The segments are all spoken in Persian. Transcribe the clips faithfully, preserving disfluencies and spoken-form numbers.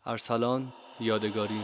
ارسلان یادگاری.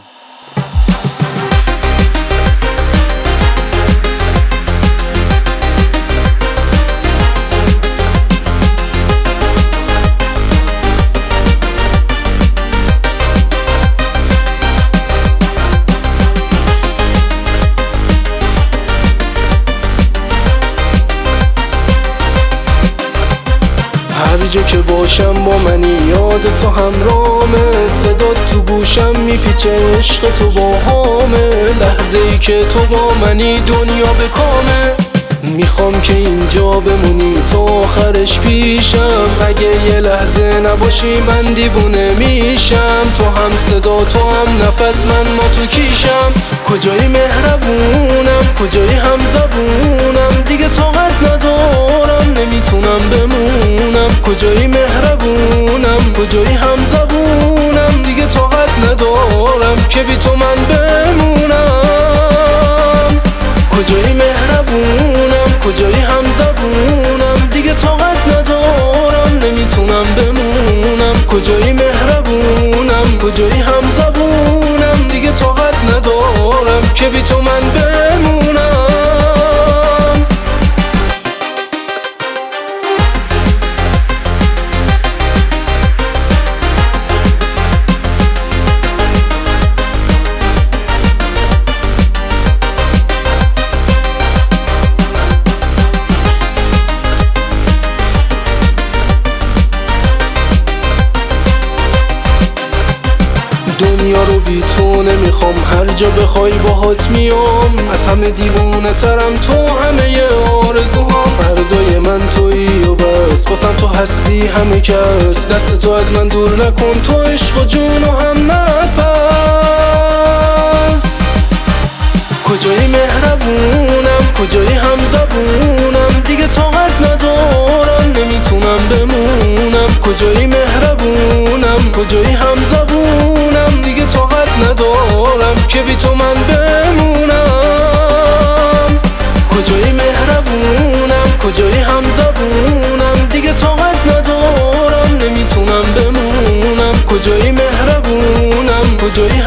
هر جا که باشم با منی، یاد تو همرامه، صدا تو گوشم میپیچه، عشق تو باهامه. لحظه ای که تو با منی دنیا به کامه. میخوام که اینجا بمونی تا آخرش پیشم. اگه یه لحظه نباشی من دیوونه میشم. تو هم صدا تو هم نفس، من ما تو کیشم. کجایی مهربونم، کجایی هم زبونم، دیگه طاقت ندارم نمیتونم بمونم. کجایی مهربونم، کجایی هم زبونم، دیگه طاقت ندارم که بی تو من بمونم. کجایی مهربونم، کجایی هم زبونم، دیگه طاقت ندارم نمیتونم بمونم. کجایی مهربونم، کجایی هم زبونم، دیگه طاقت ندارم که بی تو من بمونم. دنیا رو بی تو نمیخوام، هر جا بخوای باهات میام. از همه دیوونه ترم، تو همه ی آرزوها. فردای من تویی و بس، باسم تو هستی همه کس. دست تو از من دور نکن، تو عشق و جون و هم نفس. کجایی مهربونم، کجایی هم زبونم، دیگه طاقت ندارم نمیتونم بمونم. کجایی مهربونم، کجایی هم زبونم، دیگه طاقت ندارم که بی تو من بمونم. کجایی مهربونم، کجایی هم زبونم، دیگه طاقت ندارم نمیتونم بمونم. کجایی مهربونم، کجایی